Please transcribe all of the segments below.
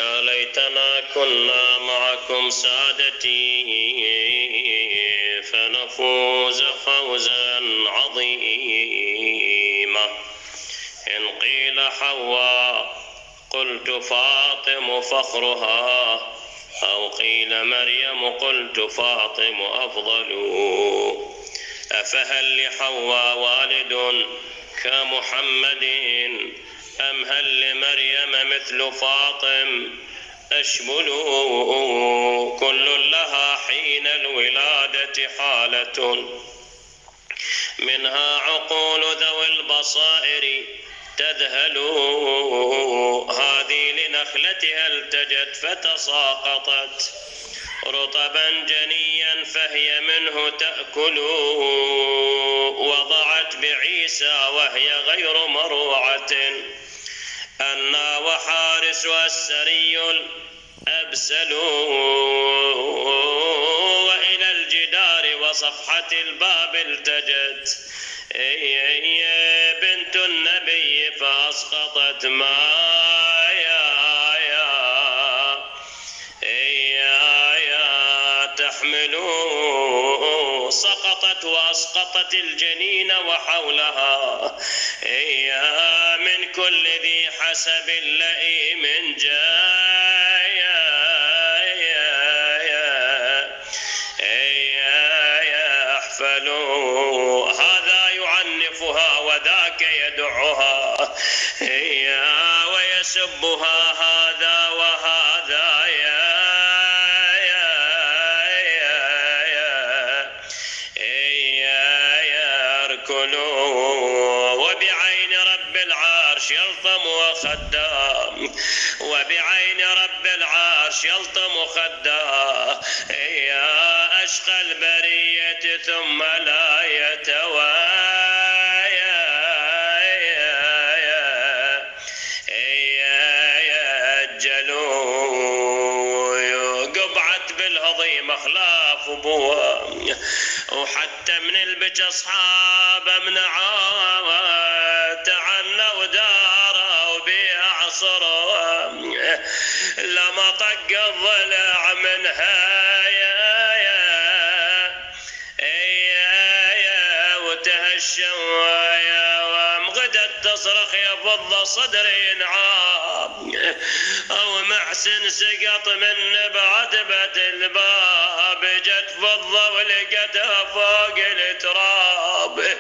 يا ليتنا كنا معكم سادتي فنفوز فوزا عظيما. إن قيل حواء قلت فاطم فخرها، أو قيل مريم قلت فاطم أفضل. أفهل لحواء والد كمحمد، أم هل لمريم مثل فاطم أشبل؟ كل لها حين الولادة حالة، منها عقول ذوي البصائر تذهل. هذه لنخلتها التجت فتساقطت رطبا جنيا فهي منه تأكل. وضعت بعيسى وهي غير مروعة، أنا وحارسها السري الأبسل. وإلى الجدار وصفحة الباب التجت بنت النبي فأسقطت تحمل. سقطت وأسقطت الجنين وحولها من كل ذي حسب لئيم جايا يحفل. هذا يعنفها وذاك يدعها ويسبها هذا وهذا يركل. وبعين رب العرش يلطم وخدام، وبعين رب العرش يلطم خداه يا أشقى البرية ثم لا يتوجل. قبعت بالهضيم أخلاف أبوها، وحتى من البج أصحاب منعا تعنوا داروا بأعصروا. لما طق الضلع منها وتهشوا ومغدت تصرخ يا فض صدري ينعام. أو محسن سقط من بعتبة الباب، جت فضة ولقتها فوق التراب.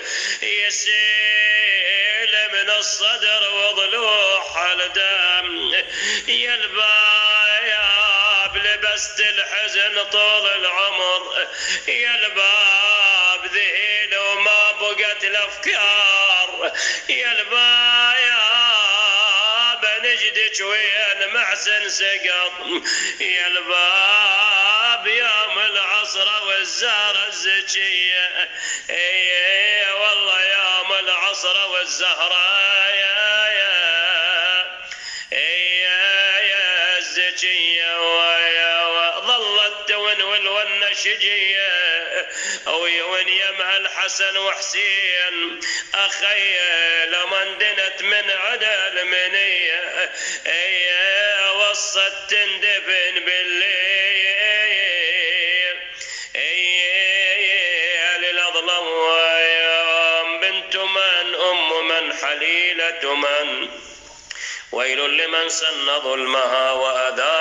يسيل من الصدر وضلوح الدم، يا الباب لبست الحزن طول العمر. يا الباب ذهيل وما بقت الأفكار. يا الباب نجدك وين محسن سقط. يا الباب يوم العصر والزهرة الزكية، والله يوم العصر والزهرة الزكية. وظلت تونول والنشجية، وين يمها الحسن وحسين أخي لمن دنت من عدا المنية. وصت تندفن بالليل للأظلم. بنت من أم من حليلة من، ويل لمن سن ظلمها وأدى